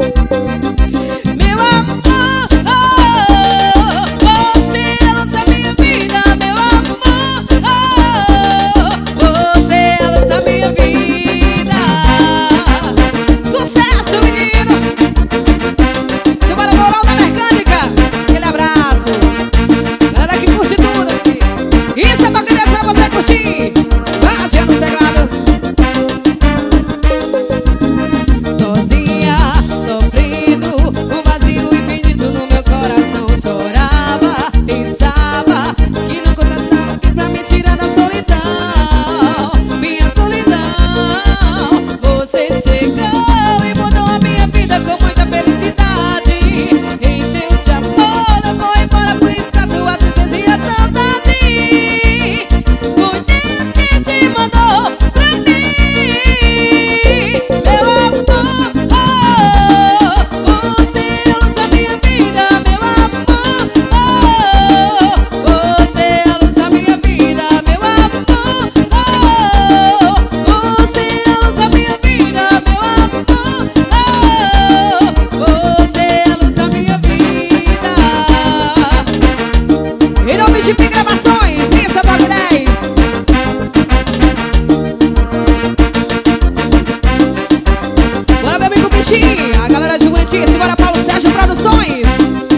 Meu amor, você é a luz da minha vida. Meu amor, você é a luz da minha vida. Sucesso, menino. Simbora, Moral da Mecânica. Aquele abraço. Galera que curte tudo, menino. Isso é toque pra você curtir. Magia no sagrado. Sozinha, sofrendo, um vazio infinito no meu coração. Chorava, pensava que não encontrasse alguém pra me tirar da solidão. Minha solidão. Você chegou e mudou a minha vida com muita felicidade. Encheu de amor, levou embora por espaço a tristeza e a saudade. Foi Deus que te mandou pra mim. Meu amor, você é a luz da minha vida. Meu amor, você é a luz da minha vida. Meu amor, você é a luz da minha vida. Meu amor, você é a luz da minha vida. Em nome de Pi Gravações, isso é Top 10. Bora, meu amigo Bichinho, a galera de Bonitinho, simbora Paulo Sérgio Produções.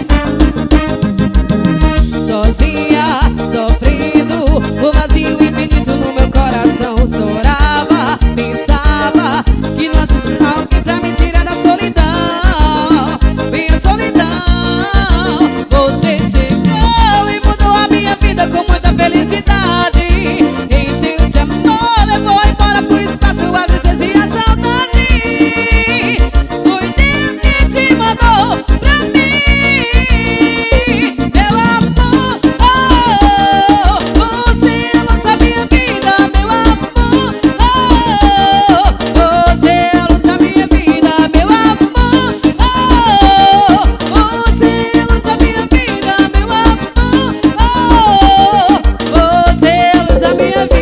Sozinha, sofrendo, o vazio infinito no meu coração. Chorava, pensava que não existia alguém pra me tirar da solidão. Minha solidão. Você chegou e mudou a minha vida com muita felicidade. Encheu de amor, levou embora pro espaço a tristeza e a saudade. Foi Deus que te mandou pra mim. Meu amor, você é a luz da minha vida. Meu amor, você é a luz da minha vida. Meu amor, você é a luz da minha vida. Meu amor, você é a luz da minha vida.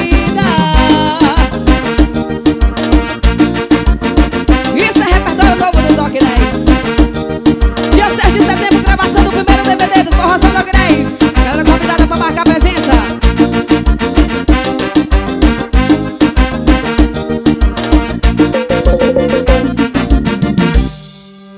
Isso é repertório novo do Toque 10. Dia 6 de setembro, gravação do primeiro DVD do Forrozão